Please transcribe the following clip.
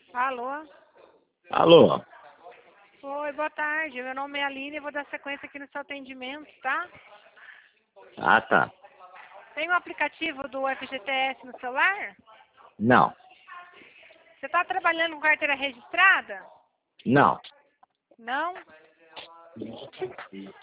Alô? Alô? Oi, boa tarde. Meu nome é Aline e vou dar sequência aqui no seu atendimento, tá? Ah, tá. Tem um aplicativo do FGTS no celular? Não. Você está trabalhando com carteira registrada? Não. Não?